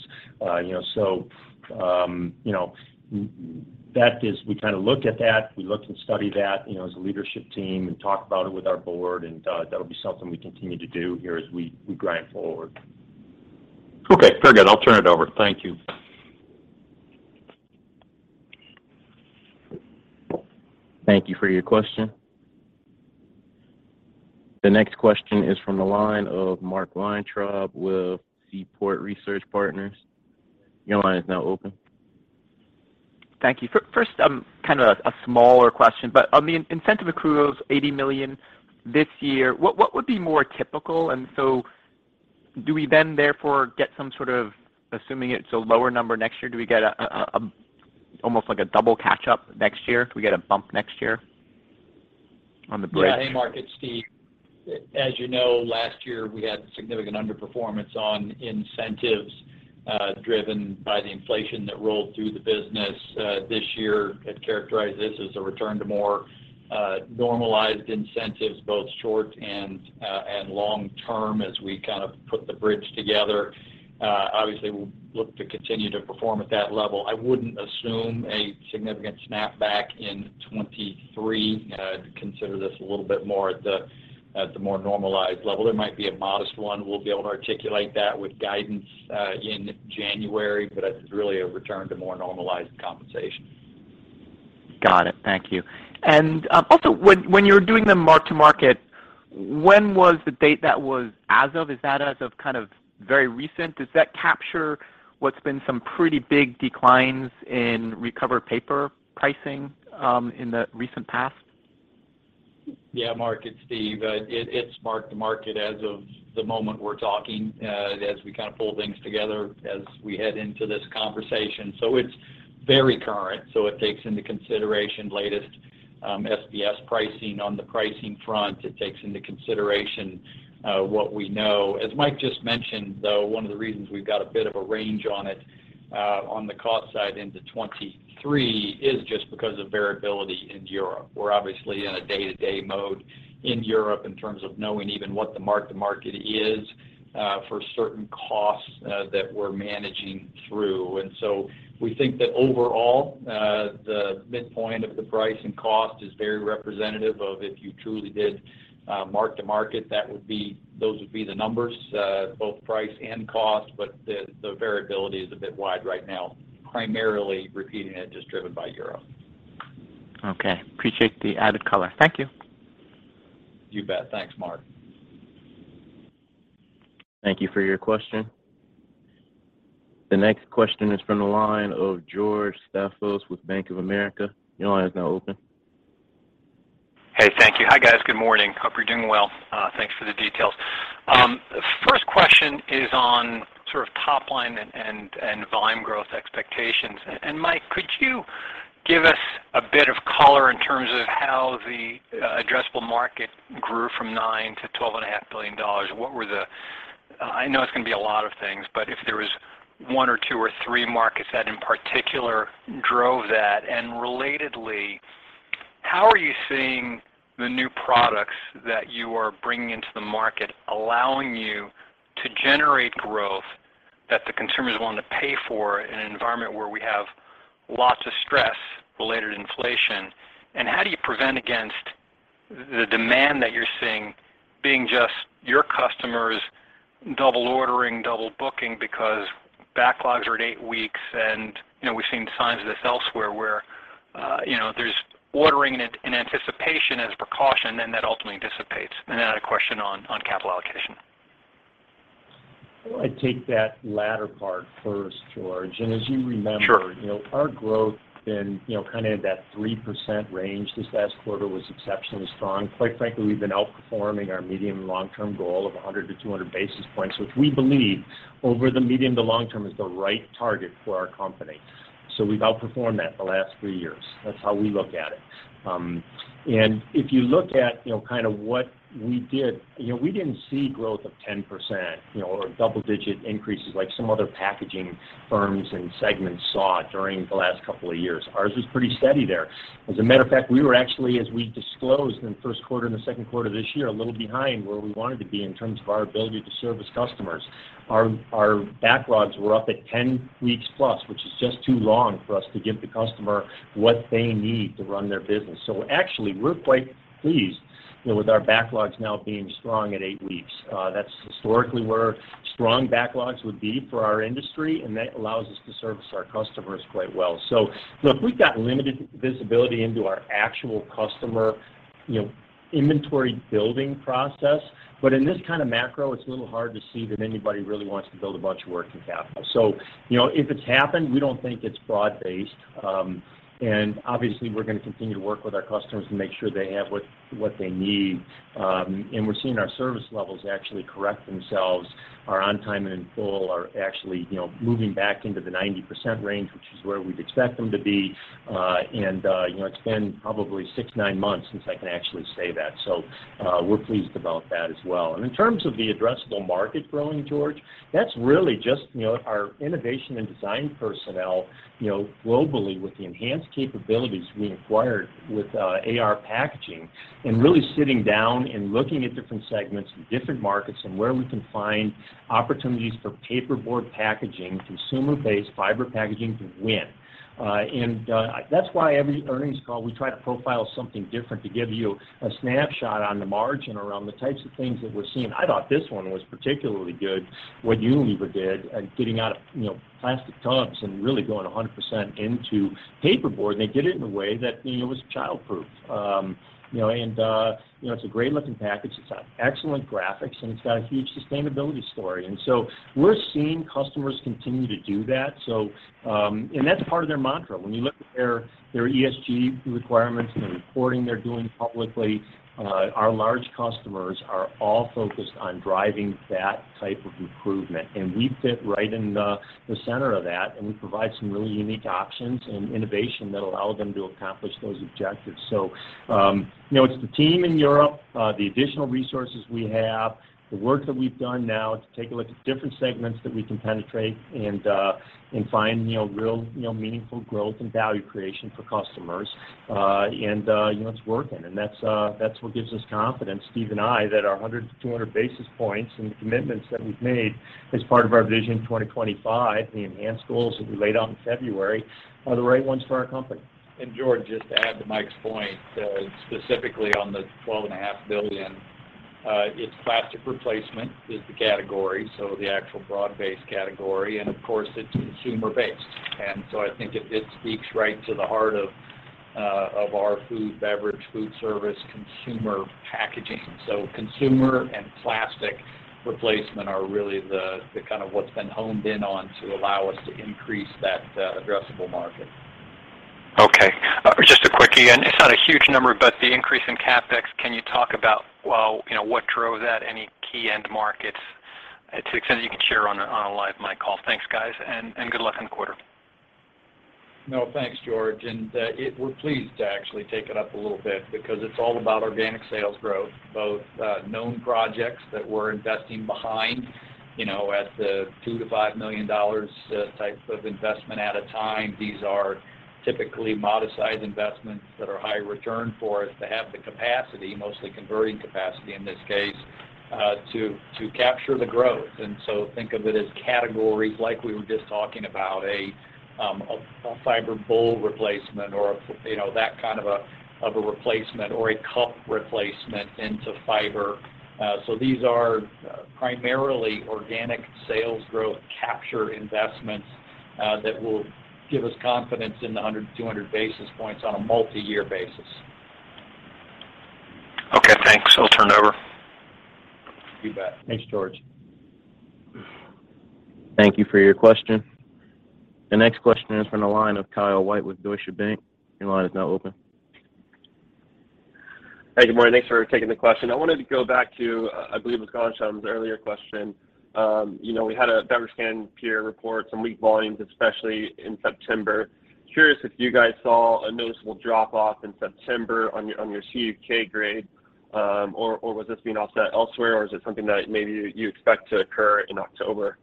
That is, we kind of look at that, we look and study that, as a leadership team and talk about it with our board, and that'll be something we continue to do here as we grind forward. Okay, very good. I'll turn it over. Thank you. Thank you for your question. The next question is from the line of Mark Weintraub with Seaport Research Partners. Your line is now open. Thank you. First, kind of a smaller question, but on the incentive accruals, $80 million this year, what would be more typical? And so do we then therefore get some sort of, assuming it's a lower number next year, do we get a almost like a double catch-up next year? Do we get a bump next year on the bridge? Yeah, hey, Mark, it's Steve. As you know, last year we had significant underperformance on incentives driven by the inflation that rolled through the business. This year, I'd characterize this as a return to more normalized incentives, both short and long term, as we kind of put the bridge together. Obviously, we'll look to continue to perform at that level. I wouldn't assume a significant snapback in 23. Consider this a little bit more at the more normalized level. There might be a modest one. We'll be able to articulate that with guidance in January, but it's really a return to more normalized compensation. Got it. Thank you. And also, when you're doing the mark-to-market, when was the date that was as of? Is that as of kind of very recent? Does that capture what's been some pretty big declines in recovered paper pricing in the recent past? Yeah, Mark, it's Steve. It's mark-to-market as of the moment we're talking, as we kind of pull things together as we head into this conversation. So it's very current, so it takes into consideration latest SBS pricing on the pricing front. It takes into consideration what we know. As Mike just mentioned, though, one of the reasons we've got a bit of a range on it on the cost side into 23 is just because of variability in Europe. We're obviously in a day-to-day mode in Europe in terms of knowing even what the mark-to-market is for certain costs that we're managing through. And so we think that overall, the midpoint of the price and cost is very representative of if you truly did mark-to-market, those would be the numbers, both price and cost, but the variability is a bit wide right now, primarily repeating it, just driven by Europe. Okay. Appreciate the added color. Thank you. You bet. Thanks, Mark. Thank you for your question. The next question is from the line of George Staphos with Bank of America. Your line is now open. Hey, thank you. Hi, guys. Good morning. Hope you're doing well. Thanks for the details. First question is on sort of top line and volume growth expectations. And Mike, could you give us a bit of color in terms of how the addressable market grew from $9 to $12.5 billion? What were I know it's going to be a lot of things, but if there was one or two or three markets that in particular drove that, and relatedly, how are you seeing the new products that you are bringing into the market allowing you to generate growth that the consumers want to pay for in an environment where we have lots of stress related to inflation? And how do you prevent against the demand that you're seeing being just your customers double ordering, double booking because backlogs are at 8 weeks, and we've seen signs of this elsewhere where there's ordering in anticipation as a precaution, and that ultimately dissipates. And then I had a question on capital allocation. I take that latter part first, George. And as you remember, Sure. Our growth been, kind of in that 3% range. This last quarter was exceptionally strong. Quite frankly, we've been outperforming our medium and long-term goal of 100 to 200 basis points, which we believe over the medium to long term is the right target for our company. So we've outperformed that the last 3 years. That's how we look at it. And if you look at, kind of what we did, we didn't see growth of 10%, or double-digit increases like some other packaging firms and segments saw during the last couple of years. Ours was pretty steady there. As a matter of fact, we were actually, as we disclosed in the first quarter and the second quarter this year, a little behind where we wanted to be in terms of our ability to service customers. Our backlogs were up at 10 weeks plus, which is just too long for us to give the customer what they need to run their business. So actually, we're quite pleased, with our backlogs now being strong at 8 weeks. That's historically where strong backlogs would be for our industry, and that allows us to service our customers quite well. So, look, we've got limited visibility into our actual customer, inventory building process. But in this kind of macro, it's a little hard to see that anybody really wants to build a bunch of working capital. So, if it's happened, we don't think it's broad-based. And obviously, we're going to continue to work with our customers to make sure they have what they need. And we're seeing our service levels actually correct themselves. Our on time and in full are actually, moving back into the 90% range, which is where we'd expect them to be. It's been probably 6-9 months since I can actually say that. So we're pleased about that as well. And in terms of the addressable market growing, George, that's really just, our innovation and design personnel, globally with the enhanced capabilities we acquired with AR Packaging, and really sitting down and looking at different segments and different markets and where we can find opportunities for paperboard packaging, consumer-based fiber packaging to win. That's why every earnings call we try to profile something different to give you a snapshot on the margin around the types of things that we're seeing. I thought this one was particularly good, what Unilever did, getting out of plastic tubs and really going 100% into paperboard. And they did it in a way that was childproof. It's a great looking package. It's got excellent graphics, and it's got a huge sustainability story. And so we're seeing customers continue to do that. So, and that's part of their mantra. When you look at their ESG requirements and the reporting they're doing publicly, our large customers are all focused on driving that type of improvement. And we fit right in the center of that, and we provide some really unique options and innovation that allow them to accomplish those objectives. So, it's the team in Europe, the additional resources we have, the work that we've done now to take a look at different segments that we can penetrate and find real meaningful growth and value creation for customers. It's working, and that's what gives us confidence, Steve and I, that our 100 to 200 basis points and the commitments that we've made as part of our Vision 2025, the enhanced goals that we laid out in February, are the right ones for our company. And George, just to add to Mike's point, specifically on the $12.5 billion. It's plastic replacement is the category, so the actual broad-based category, and of course it's consumer-based. And so I think it speaks right to the heart of our food, beverage, food service, consumer packaging. So consumer and plastic replacement are really the kind of what's been honed in on to allow us to increase that addressable market. Okay. Just a quickie, and it's not a huge number, but the increase in CapEx, can you talk about, what drove that, any key end markets, to the extent that you can share on a live mic call? Thanks, guys, and good luck in the quarter. No, thanks, George. And we're pleased to actually take it up a little bit because it's all about organic sales growth, both known projects that we're investing behind, at the $2 to $5 million type of investment at a time. These are typically modest-sized investments that are high return for us to have the capacity, mostly converting capacity in this case, to capture the growth. And so think of it as categories like we were just talking about, a fiber bowl replacement or that kind of a replacement, or a cup replacement into fiber. So these are primarily organic sales growth capture investments that will give us confidence in the 100 to 200 basis points on a multi-year basis. Okay, thanks. I'll turn it over. You bet. Thanks, George. Thank you for your question. The next question is from the line of Kyle White with Deutsche Bank. Your line is now open. Hey, good morning. Thanks for taking the question. I wanted to go back to, I believe it was Ghansham's earlier question. We had a beverage can peer report, some weak volumes, especially in September. Curious if you guys saw a noticeable drop-off in September on your CUK grade, or was this being offset elsewhere, or is it something that maybe you expect to occur in October?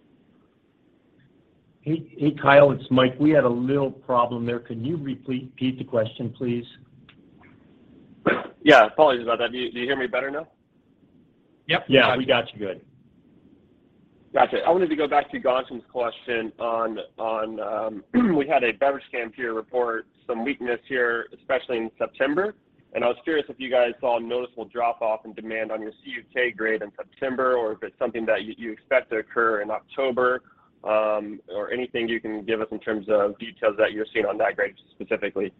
Hey, Kyle, it's Mike. We had a little problem there. Can you repeat the question, please? Yeah, apologies about that. Do you hear me better now? Yep. Yeah, we got you good. Gotcha. I wanted to go back to Ghansham's question on we had a beverage can peer report, some weakness here, especially in September, and I was curious if you guys saw a noticeable drop-off in demand on your CUK grade in September, or if it's something that you expect to occur in October, or anything you can give us in terms of details that you're seeing on that grade specifically.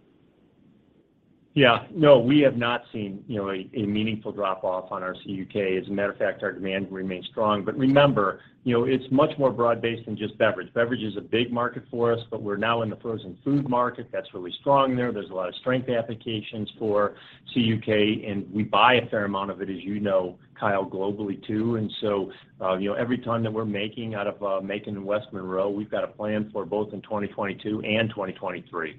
Yeah, no, we have not seen a meaningful drop off on our CUK. As a matter of fact, our demand remains strong. But remember, it's much more broad based than just beverage. Beverage is a big market for us, but we're now in the frozen food market. That's really strong there. There's a lot of strength applications for CUK, and we buy a fair amount of it, as you know, Kyle, globally too. And so, every ton that we're making out of Macon and West Monroe, we've got a plan for both in 2022 and 2023.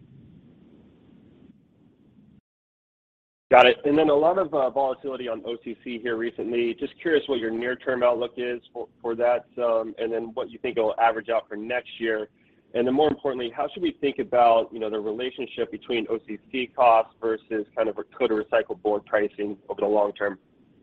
Got it. And then a lot of volatility on OCC here recently. Just curious what your near-term outlook is for that, and then what you think it'll average out for next year. And then more importantly, how should we think about the relationship between OCC costs versus kind of coated recycled board pricing over the long term?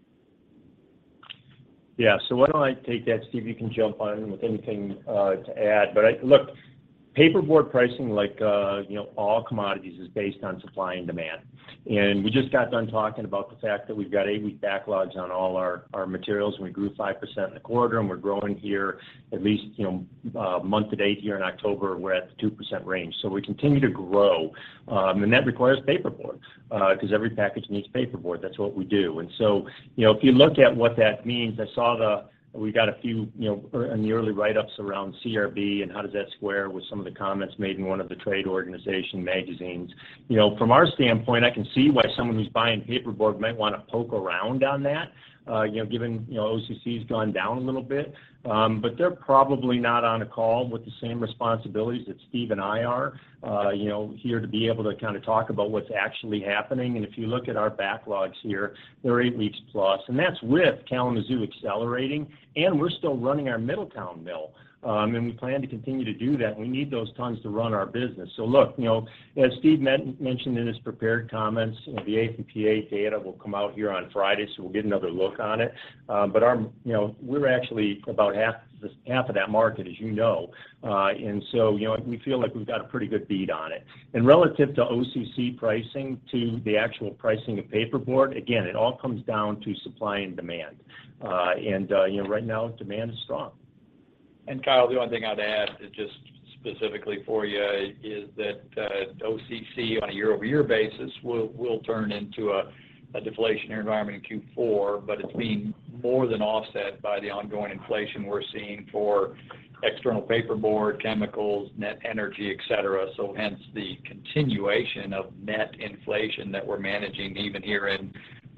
Yeah. So why don't I take that, Steve? You can jump on with anything to add. But look, paperboard pricing, like all commodities, is based on supply and demand. And we just got done talking about the fact that we've got 8-week backlogs on all our materials, and we grew 5% in the quarter, and we're growing here at least month to date here in October. We're at the 2% range, so we continue to grow, and that requires paperboard because every package needs paperboard. That's what we do. And so if you look at what that means, we got a few, in the early write-ups around CRB and how does that square with some of the comments made in one of the trade organization magazines. From our standpoint, I can see why someone who's buying paperboard might want to poke around on that, given, OCC's gone down a little bit. But they're probably not on a call with the same responsibilities that Steve and I are, here to be able to kind of talk about what's actually happening. And if you look at our backlogs here, they're 8 weeks plus, and that's with Kalamazoo accelerating, and we're still running our Middletown mill. And we plan to continue to do that. We need those tons to run our business. So look, as Steve mentioned in his prepared comments, the AF&PA data will come out here on Friday, so we'll get another look on it. But we're actually about half of that market, as you know, and so we feel like we've got a pretty good beat on it. And relative to OCC pricing to the actual pricing of paperboard, again, it all comes down to supply and demand. Right now demand is strong. And Kyle, the only thing I'd add is just specifically for you is that OCC on a year-over-year basis will turn into a deflationary environment in Q4, but it's being more than offset by the ongoing inflation we're seeing for external paperboard, chemicals, net energy, et cetera. So hence the continuation of net inflation that we're managing even here in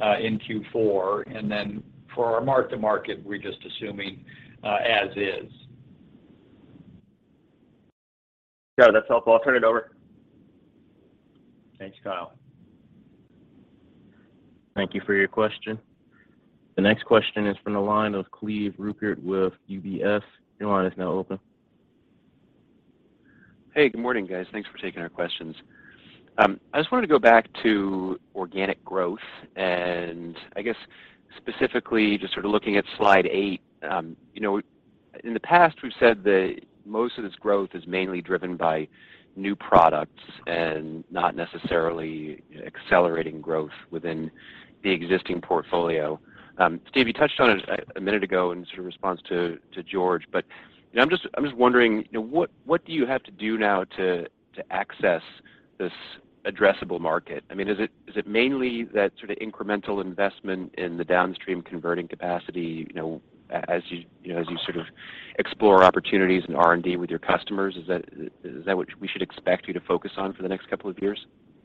Q4. And then for our mark-to-market, we're just assuming as is. Yeah, that's helpful. I'll turn it over. Thanks, Kyle. Thank you for your question. The next question is from the line of Cleve Rueckert with UBS. Your line is now open. Hey, good morning, guys. Thanks for taking our questions. I just wanted to go back to organic growth, and I guess specifically just sort of looking at slide 8. In the past we've said that most of this growth is mainly driven by new products and not necessarily accelerating growth within the existing portfolio. Steve, you touched on it a minute ago in sort of response to George, but I'm just wondering, what do you have to do now to access this addressable market? I mean, is it mainly that sort of incremental investment in the downstream converting capacity, as you sort of explore opportunities in R&D with your customers? Is that what we should expect you to focus on for the next couple of years?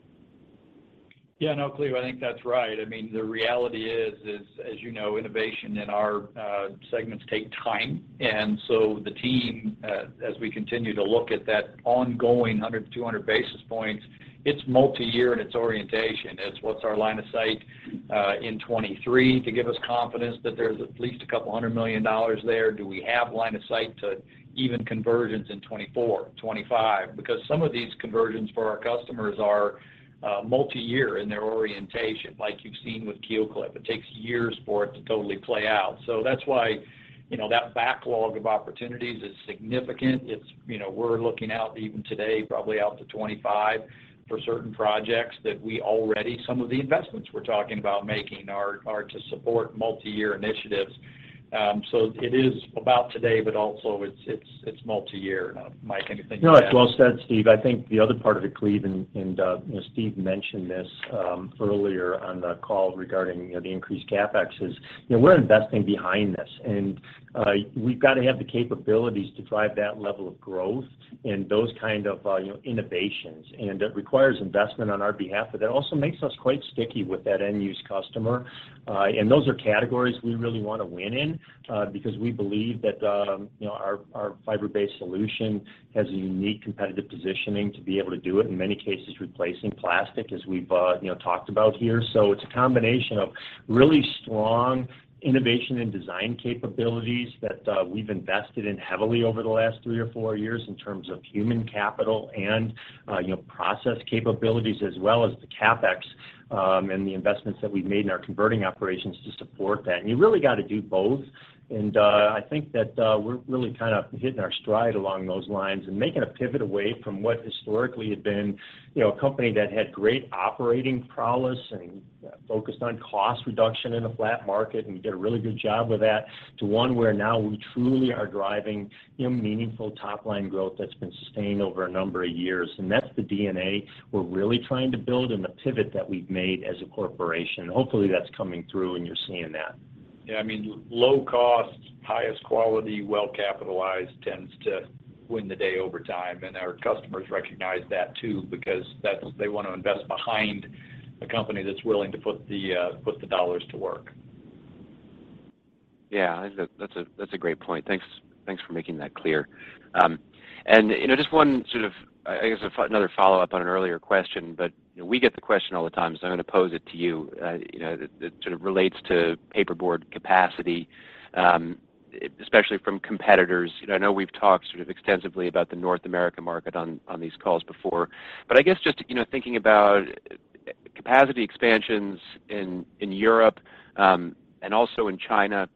Yeah, no, Cleve, I think that's right. I mean, the reality is as you know, innovation in our segments take time. And so the team, as we continue to look at that ongoing 100 to 200 basis points, it's multi-year in its orientation. It's what's our line of sight in 23 to give us confidence that there's at least $200 million there. Do we have line of sight to even conversions in 24, 25? Because some of these conversions for our customers are multi-year in their orientation, like you've seen with KeelClip. It takes years for it to totally play out. So that's why, that backlog of opportunities is significant. It's, we're looking out even today, probably out to 25 for certain projects that some of the investments we're talking about making are to support multi-year initiatives. So it is about today, but also it's multi-year. Mike, anything? No, that's well said, Steve. I think the other part of it, Cleve, and Steve mentioned this earlier on the call regarding the increased CapEx is, we're investing behind this, and we've got to have the capabilities to drive that level of growth and those kind of innovations, and it requires investment on our behalf, but that also makes us quite sticky with that end-use customer, and those are categories we really want to win in because we believe that our fiber-based solution has a unique competitive positioning to be able to do it, in many cases replacing plastic, as we've talked about here. So it's a combination of really strong innovation and design capabilities that we've invested in heavily over the last 3 or 4 years in terms of human capital and process capabilities, as well as the CapEx and the investments that we've made in our converting operations to support that. And you really got to do both. And I think that we're really kind of hitting our stride along those lines and making a pivot away from what historically had been, a company that had great operating prowess and focused on cost reduction in a flat market, and we did a really good job with that, to one where now we truly are driving, meaningful top-line growth that's been sustained over a number of years. And that's the DNA we're really trying to build and the pivot that we've made as a corporation. Hopefully that's coming through and you're seeing that. Yeah, I mean, low cost, highest quality, well capitalized tends to win the day over time, and our customers recognize that too, because they want to invest behind a company that's willing to put the dollars to work. Yeah, I think that's a great point. Thanks for making that clear. And just one sort of, I guess, another follow-up on an earlier question, but we get the question all the time, so I'm going to pose it to you. It sort of relates to paperboard capacity, especially from competitors. I know we've talked sort of extensively about the North American market on these calls before, but I guess just thinking about capacity expansions in Europe and also in China,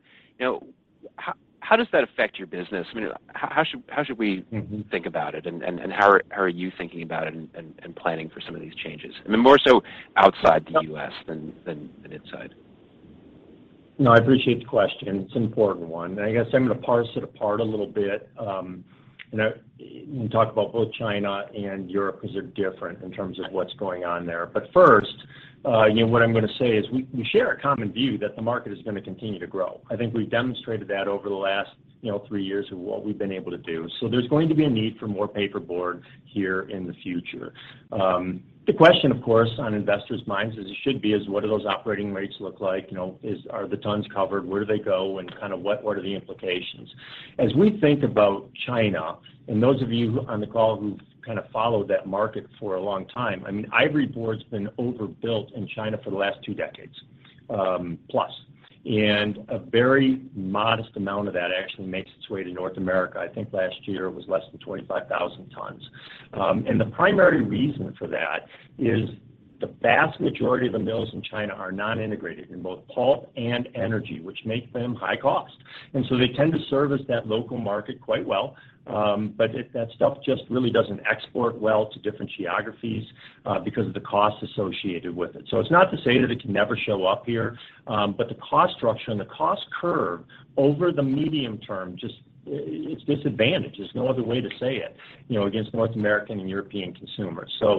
how does that affect your business? I mean, how should we think about it, and how are you thinking about it and planning for some of these changes? I mean, more so outside the U.S. than inside. No, I appreciate the question. It's an important one. And I guess I'm going to parse it apart a little bit. And talk about both China and Europe because they're different in terms of what's going on there. But first, what I'm going to say is we share a common view that the market is going to continue to grow. I think we've demonstrated that over the last 3 years of what we've been able to do. So there's going to be a need for more paperboard here in the future. The question, of course, on investors' minds, as it should be, is what do those operating rates look like? Are the tons covered? Where do they go? And kind of what are the implications? As we think about China, and those of you on the call who've kind of followed that market for a long time, I mean, ivory board's been overbuilt in China for the last 2 decades plus. And a very modest amount of that actually makes its way to North America. I think last year it was less than 25,000 tons. And the primary reason for that is the vast majority of the mills in China are non-integrated in both pulp and energy, which make them high cost. And so they tend to service that local market quite well. But that stuff just really doesn't export well to different geographies because of the costs associated with it. So it's not to say that it can never show up here, but the cost structure and the cost curve over the medium term it's disadvantaged. There's no other way to say it, against North American and European consumers. So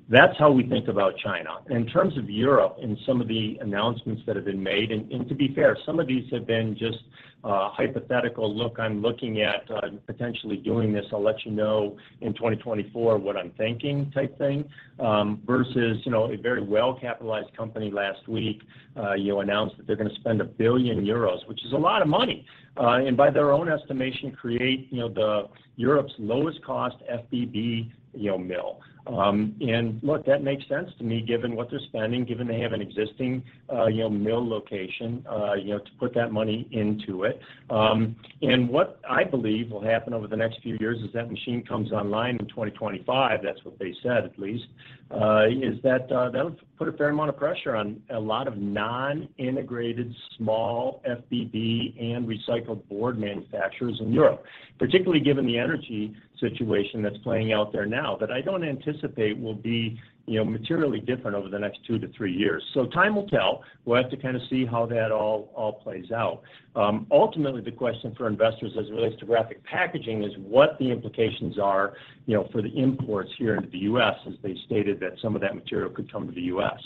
That's how we think about China. In terms of Europe and some of the announcements that have been made, and to be fair, some of these have been just hypothetical, look, I'm looking at potentially doing this, I'll let you know in 2024 what I'm thinking type thing, versus, a very well-capitalized company last week, announced that they're going to spend 1 billion euros, which is a lot of money, and by their own estimation create, the Europe's lowest cost FBB, mill. And look, that makes sense to me given what they're spending, given they have an existing, mill location, to put that money into it. And what I believe will happen over the next few years is that machine comes online in 2025, that's what they said at least, is that that'll put a fair amount of pressure on a lot of non-integrated small FBB and recycled board manufacturers in Europe, particularly given the energy situation that's playing out there now that I don't anticipate will be materially different over the next 2 to 3 years. So time will tell. We'll have to kind of see how that all plays out. Ultimately, the question for investors as it relates to Graphic Packaging is what the implications are, for the imports here into the U.S. as they stated that some of that material could come to the U.S.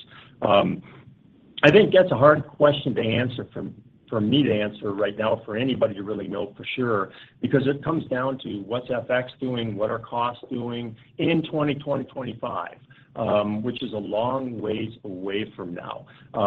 I think that's a hard question to answer for me to answer right now for anybody to really know for sure, because it comes down to what's FX doing, what are costs doing in 2025, which is a long ways away from now.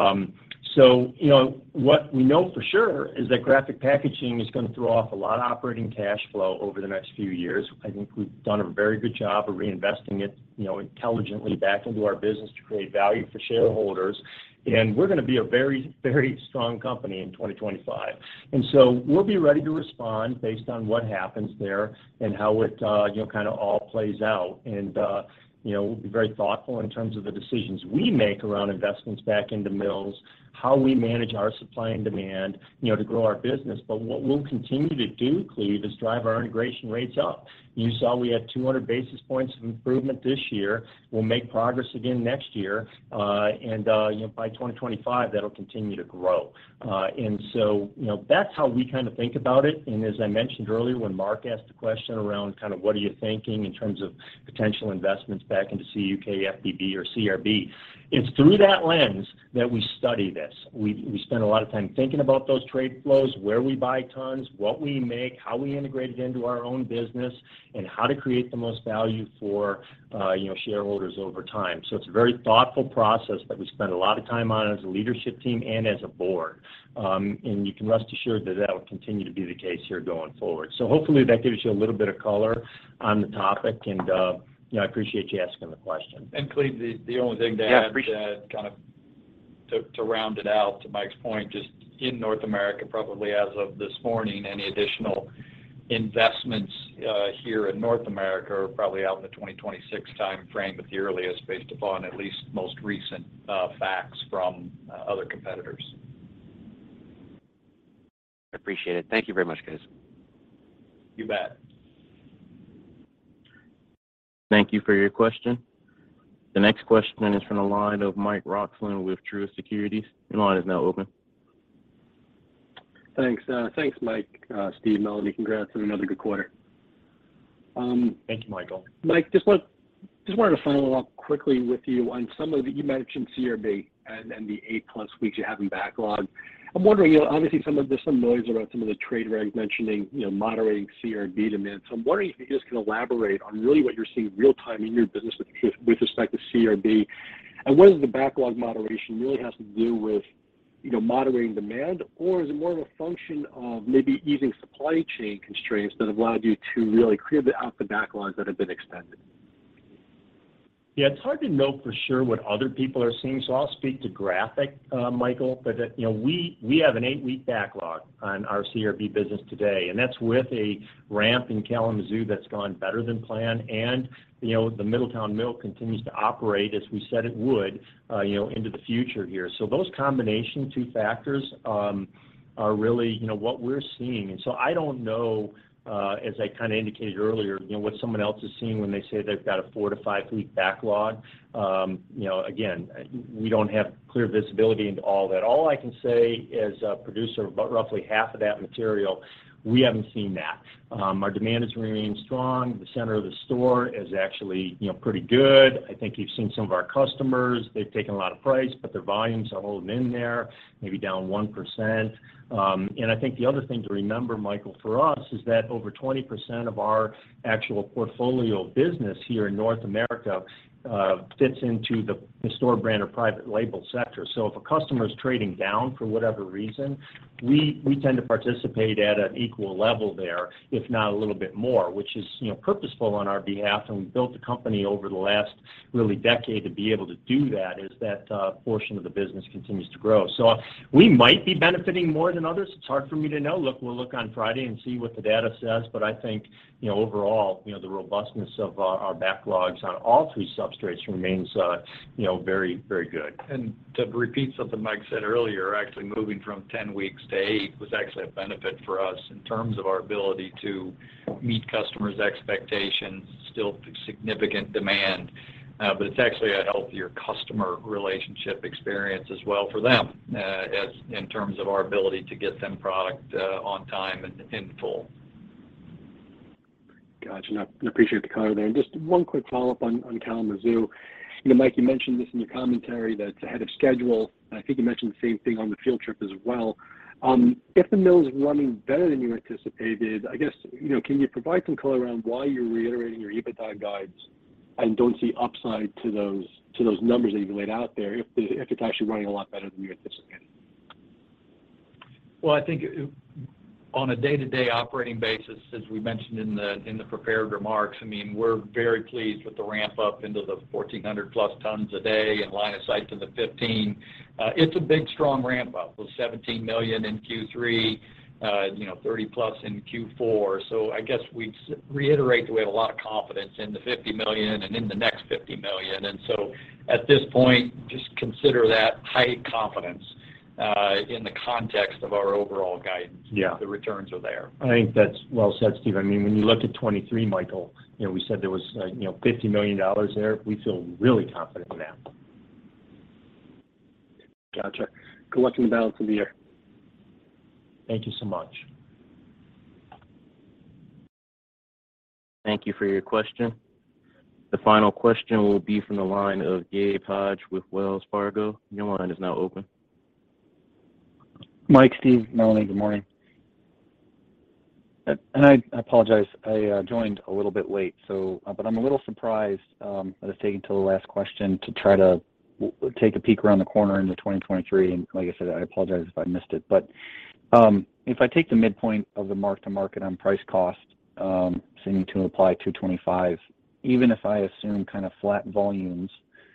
So, what we know for sure is that Graphic Packaging is going to throw off a lot of operating cash flow over the next few years. I think we've done a very good job of reinvesting it, intelligently back into our business to create value for shareholders. And we're going to be a very, very strong company in 2025. And so we'll be ready to respond based on what happens there and how it, kind of all plays out. And, we'll be very thoughtful in terms of the decisions we make around investments back into mills, how we manage our supply and demand, to grow our business. But what we'll continue to do, Cleve, is drive our integration rates up. You saw we had 200 basis points of improvement this year. We'll make progress again next year. And by 2025, that'll continue to grow. And so, that's how we kind of think about it. And as I mentioned earlier, when Mark asked the question around kind of what are you thinking in terms of potential investments back into CUK, FBB, or CRB, it's through that lens that we study this. We spend a lot of time thinking about those trade flows, where we buy tons, what we make, how we integrate it into our own business, and how to create the most value for shareholders over time. So it's a very thoughtful process that we spend a lot of time on as a leadership team and as a board. And you can rest assured that will continue to be the case here going forward. So hopefully that gives you a little bit of color on the topic, and I appreciate you asking the question. And Cleve, the only thing to add, kind of to round it out to Mike's point, just in North America, probably as of this morning, any additional investments here in North America are probably out in the 2026 time frame at the earliest, based upon at least most recent facts from other competitors. I appreciate it. Thank you very much, guys. You bet. Thank you for your question. The next question is from the line of Mike Roxland with Truist Securities. Your line is now open. Thanks. Thanks, Mike, Steve, Melanie. Congrats on another good quarter. Thank you, Michael. Mike, just wanted to follow up quickly with you on some of the, you mentioned CRB and the 8+ weeks you have in backlog. I'm wondering, obviously there's some noise about some of the trade regs mentioning, moderating CRB demand. So I'm wondering if you just can elaborate on really what you're seeing real time in your business with respect to CRB, and whether the backlog moderation really has to do with, moderating demand, or is it more of a function of maybe easing supply chain constraints that have allowed you to really clear out the backlogs that have been extended? Yeah, it's hard to know for sure what other people are seeing, so I'll speak to Graphic, Michael. But we have an 8-week backlog on our CRB business today, and that's with a ramp in Kalamazoo that's gone better than planned, and the Middletown mill continues to operate as we said it would, into the future here. So those combination two factors are really what we're seeing, and so I don't know. As I kind of indicated earlier, what someone else is seeing when they say they've got a 4 to 5 week backlog. Again, we don't have clear visibility into all that. All I can say as a producer of about roughly half of that material, We haven't seen that. Our demand has remained strong. The center of the store is actually, pretty good. I think you've seen some of our customers. They've taken a lot of price, but their volumes are holding in there, maybe down 1%. And I think the other thing to remember, Michael, for us is that over 20% of our actual portfolio business here in North America fits into the store brand or private label sector. So if a customer is trading down for whatever reason, we tend to participate at an equal level there, if not a little bit more, which is purposeful on our behalf. And we built the company over the last really decade to be able to do that as that portion of the business continues to grow. So we might be benefiting more than others. It's hard for me to know. We'll look on Friday and see what the data says. But I think overall, the robustness of our backlogs on all three substrates remains, very, very good. And to repeat something Mike said earlier, actually moving from 10 weeks to 8 was actually a benefit for us in terms of our ability to meet customers' expectations, still significant demand. But it's actually a healthier customer relationship experience as well for them, as in terms of our ability to get them product on time and in full. Gotcha. I appreciate the color there. And just one quick follow-up on Kalamazoo. Mike, you mentioned this in your commentary that it's ahead of schedule. And I think you mentioned the same thing on the field trip as well. If the mill is running better than you anticipated, I guess, can you provide some color around why you're reiterating your EBITDA guides and don't see upside to those numbers that you laid out there if it's actually running a lot better than you anticipated? Well, I think on a day-to-day operating basis, as we mentioned in the prepared remarks, we're very pleased with the ramp up into the 1,400 plus tons a day and line of sight to the 15. It's a big, strong ramp up with 17 million in Q3, 30 plus in Q4. So I guess we reiterate that we have a lot of confidence in the 50 million and in the next 50 million. And so at this point, just consider that high confidence in the context of our overall guidance. Yeah. The returns are there. I think that's well said, Steve. When you look at 23, Michael, we said there was, $50 million there. We feel really confident in that. Gotcha. Good luck in the balance of the year. Thank you so much. Thank you for your question. The final question will be from the line of Gabe Hodge with Wells Fargo. Your line is now open. Mike, Steve, Melanie, good morning. And I apologize, I joined a little bit late, but I'm a little surprised that it's taken till the last question to try to take a peek around the corner into 2023. And like I said, I apologize if I missed it. But if I take the midpoint of the mark-to-market on price cost, seeming to apply 225, even if I assume kind of flat volumes,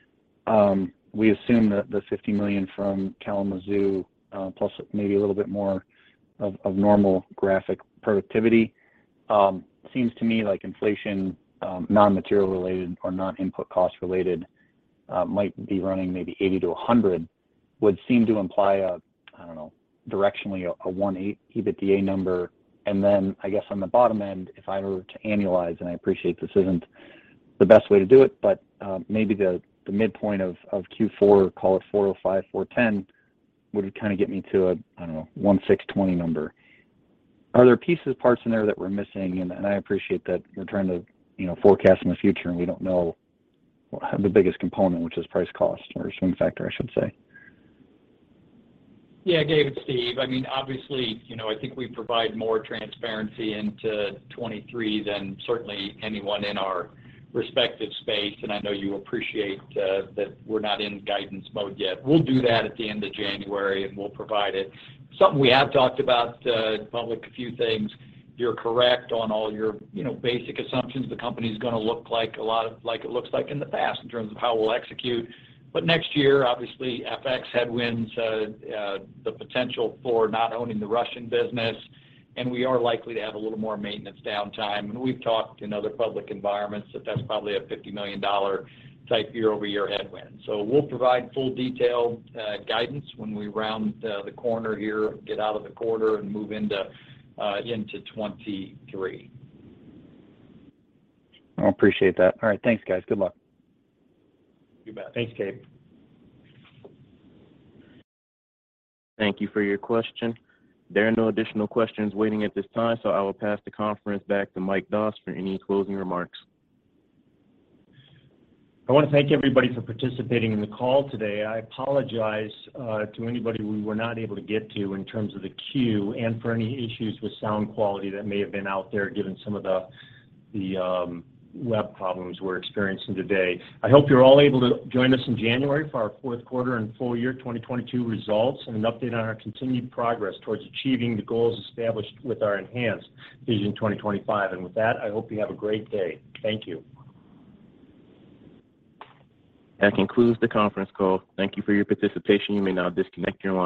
we assume that the 50 million from Kalamazoo, plus maybe a little bit more of normal graphic productivity, seems to me like inflation, non-material related or non-input cost related, might be running maybe 80 to 100, would seem to imply directionally a 1.8 EBITDA number. And then I guess on the bottom end, if I were to annualize, and I appreciate this isn't the best way to do it, but maybe the midpoint of Q4, call it 405, 410, would kind of get me to a 1,620 number. Are there pieces, parts in there that we're missing? And I appreciate that we're trying to, forecast in the future, and we don't know the biggest component, which is price cost or swing factor, I should say. Yeah, Gabe, it's Steve. Obviously, I think we provide more transparency into 23 than certainly anyone in our respective space, and I know you appreciate that we're not in guidance mode yet. We'll do that at the end of January, and we'll provide it. Something we have talked about in public, a few things. You're correct on all your basic assumptions. The company's going to look like a lot of like it looks like in the past in terms of how we'll execute. But next year, obviously, FX headwinds, the potential for not owning the Russian business, and we are likely to have a little more maintenance downtime. And we've talked in other public environments that's probably a $50 million type year-over-year headwind. So we'll provide full detailed guidance when we round the corner here, get out of the quarter, and move into 23. I appreciate that. All right, thanks, guys. Good luck. You bet. Thanks, Gabe. Thank you for your question. There are no additional questions waiting at this time, so I will pass the conference back to Mike Doss for any closing remarks. I want to thank everybody for participating in the call today. I apologize to anybody we were not able to get to in terms of the queue and for any issues with sound quality that may have been out there given some of the web problems we're experiencing today. I hope you're all able to join us in January for our fourth quarter and full year 2022 results and an update on our continued progress towards achieving the goals established with our enhanced Vision 2025. And with that, I hope you have a great day. Thank you. That concludes the conference call. Thank you for your participation. You may now disconnect your line.